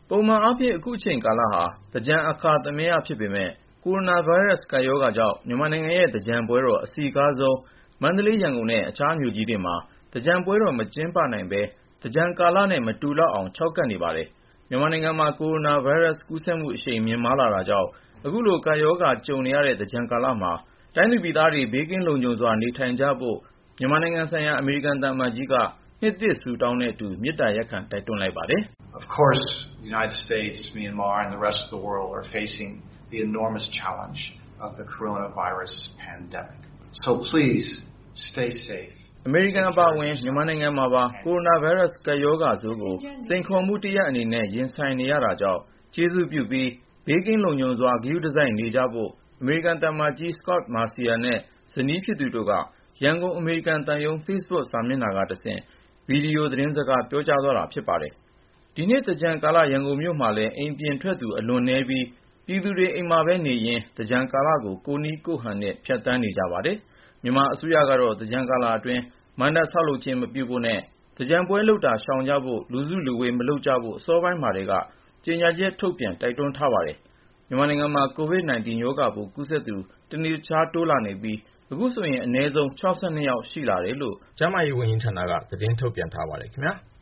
ပုံမှန်အားဖြင့်အခုချိန်ကာလဟာသင်္ကြန်အခါသမယဖြစ်ပေမဲ့ကိုရိုနာဗိုင်းရပ်စ်ကပ်ရောဂါကြောင့်မြန်မာနိုင်ငံရဲ့သင်္ကြန်ပွဲတော်အစည်းကားဆုံးမန္တလေးရန်ကုန်နဲ့အခြားမြို့ကြီးတွေမှာသင်္ကြန်ပွဲတော်မကျင်းပနိုင်ဘဲသင်္ကြန်ကာလနဲ့မတူလောက်အောင်ခြောက်ကပ်နေပါတယ်မြန်မာနိုင်ငံမှာကိုရိုနာဗိုင်းရပ်စ်ကူးစက်မှုအရှိန်မြင့်မားလာတာကြောင့်အခုလိုကပ်ရောဂါကြုံနေရတဲ့သင်္ကြန်ကာလမှာတိုင်းသူပြည်သားတွေဘေးကင်းလုံခြုံစွာနေထိုင်ကြဖို့မြန်မာနိုင်ငံဆိုင်ရာအမေရိကန်သံအမတ်ကြီးကနှစ်သစ်ဆုတောင်းတဲ့အတူမေတ္တာရပ်ခံတိုက်တွန်းလိုက်ပါတယ် Of course, the United States, Myanmar, and the rest of the world are facing the enormous challenge of the coronavirus pandemic. So please, stay safe. အမေရိကန်အပါအဝင်မြန်မာနိုင်ငံမှာပါကိုရိုနာဗိုင်းရပ်စ်ကပ်ရောဂါဆိုးကိုစိန်ခေါ်မှုတစ်ရပ်အနေနဲ့ရင်ဆိုင်နေရတာကြောင့်ကျေးဇူးပြုပြီးဘေးကင်းလုံခြုံစွာဂရုတစိုက်နေကြဖို့အမေရိကန်သံအမတ်ကြီး Scot Marciel နဲ့ဇနီးဖြစ်သူတို့ကရန်ကုန်အမေရိကန်သံရုံး Facebook စာမျက်နှာကတဆင့်ဗီဒီယိုသတင်းစကားပြောကြားသွားတာဖြစ်ပါတယ်ဒီနေ့သင်္ကြန်ကာလရန်ကုန်မြို့မှာလည်းအိမ်ပြင်ထွက်သူအလွန်နည်းပြီးပြည်သူတွေအိမ်မှာပဲနေရင်းသင်္ကြန်ကာလကိုကိုယ့်နည်းကိုယ့်ဟန်နဲ့ဖြတ်သန်းနေကြပါတယ်မြန်မာအစိုးရကတော့သင်္ကြန်ကာလအတွင်းမဏ္ဍပ်ဆောက်လုပ်ခြင်းမပြုဖို့နဲ့သင်္ကြန်ပွဲလုပ်တာရှောင်ကြဖို့လူစုလူဝေးမလုပ်ကြဖို့အစောပိုင်းမှာတည်းကကြေညာချက်ထုတ်ပြန်တိုက်တွန်းထားပါတယ်မြန်မာနိုင်ငံမှာ COVID-19 ရောဂါပိုးကူးစက်သူတနေ့တခြားတိုးလာနေပြီးအခုဆိုရင်အနည်းဆုံး62ယောက်ရှိလာတယ်လို့ကျန်းမာရေးဝန်ကြီးဌာနကသတင်းထုတ်ပြန်ထားပါတယ်ခင်ဗျာ